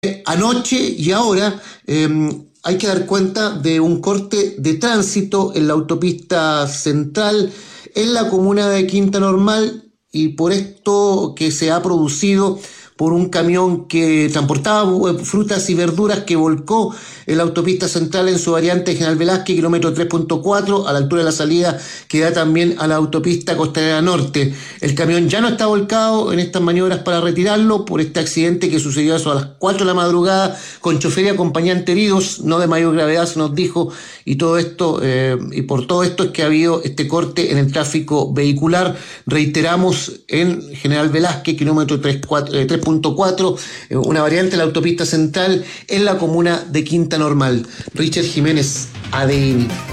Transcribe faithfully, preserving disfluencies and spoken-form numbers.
Anoche y ahora eh, hay que dar cuenta de un corte de tránsito en la autopista central en la comuna de Quinta Normal, y por esto que se ha producido por un camión que transportaba frutas y verduras que volcó en la autopista central en su variante General Velázquez, kilómetro tres punto cuatro, a la altura de la salida que da también a la autopista Costanera Norte. El camión ya no está volcado en estas maniobras para retirarlo por este accidente que sucedió a, eso a las cuatro de la madrugada, con chofer y acompañante heridos, no de mayor gravedad, se nos dijo, y todo esto, eh, y por todo esto es que ha habido este corte en el tráfico vehicular. Reiteramos, en General Velázquez, kilómetro tres punto cuatro, una variante de la autopista central en la comuna de Quinta Normal. Richard Jiménez, A D N.